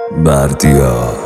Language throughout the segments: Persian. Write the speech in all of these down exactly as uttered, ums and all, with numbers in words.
بردیا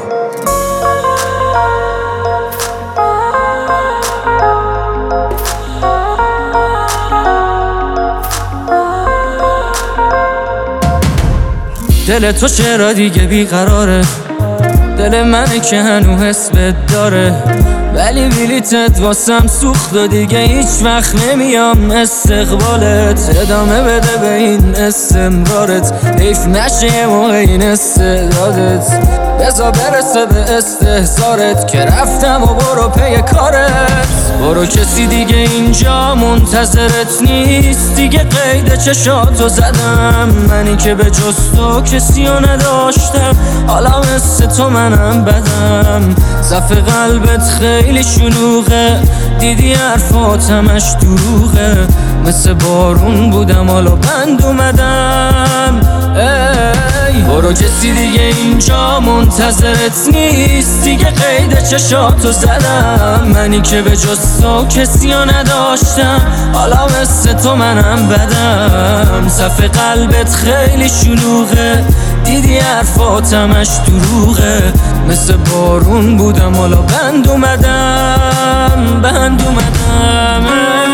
دل تو چرا دیگه بیقراره، دل منه که هنو حس بد داره، ولی بلیتت واسم سوخت و دیگه هیچ وقت نمیام استقبالت. ادامه بده به این استمرارت، حیف نشه یه موقع این استعدادت. بذار برسه به استحضارت که رفتم و برو پی کارت. برو کسی دیگه اینجا منتظرت نیست، دیگه قید چشاتو زدم. منی که به جز تو کسی رو نداشتم، حالا مثل تو منم بدم. صف قلبت خیلی شلوغه، دیدی حرفات همش دروغه. مثل بارون بودم حالا بند اومدم. ای برو کسی دیگه اینجا منتظرت نیست، دیگه قید چشاتو زدم. منی که به جز تو کسی رو نداشتم، حالا مثل تو منم بدم. صف قلبت خیلی شلوغه، دیدی حرفات همش دروغه. مثل بارون بودم حالا بند اومدم، بند اومدم.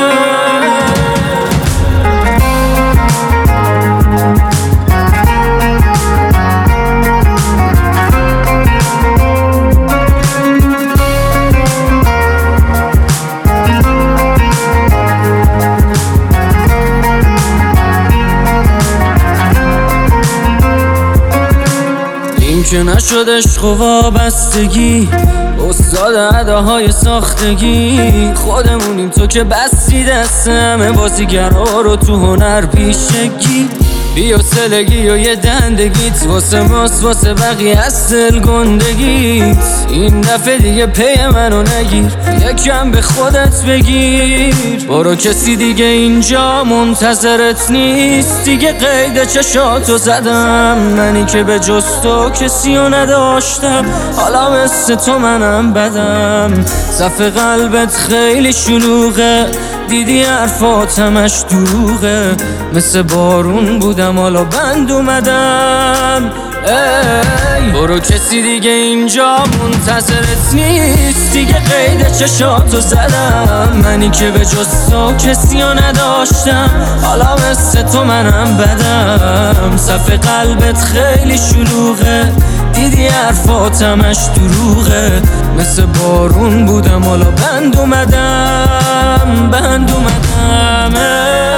این که نشد عشق و وابستگی، استاد اداهای ساختگی. خودمونیم تو که بستی دست همه بازیگرها رو تو هنر پیشگی. بی حوصلگی و یه دندگیت واسه ماست، واسه بقیه از دل گندگیت. این دفعه دیگه پی منو نگیر، یکم به خودت بگیر. برو کسی دیگه اینجا منتظرت نیست، دیگه قید چشاتو زدم. منی که به جز تو کسی رو نداشتم، حالا مثل تو منم بدم. صف قلبت خیلی شلوغه، دیدی حرفات همش دروغه. مثل بارون بودم حالا بند اومدم. ای برو کسی دیگه اینجا منتظرت نیست، دیگه قید چشاتو زدم. منی که به جز تو کسی رو نداشتم، حالا مثل تو منم بدم. صف قلبت خیلی شلوغه، دیدی حرفات همش دروغه. مثل بارون بودم حالا بند اومدم، بند اومدم.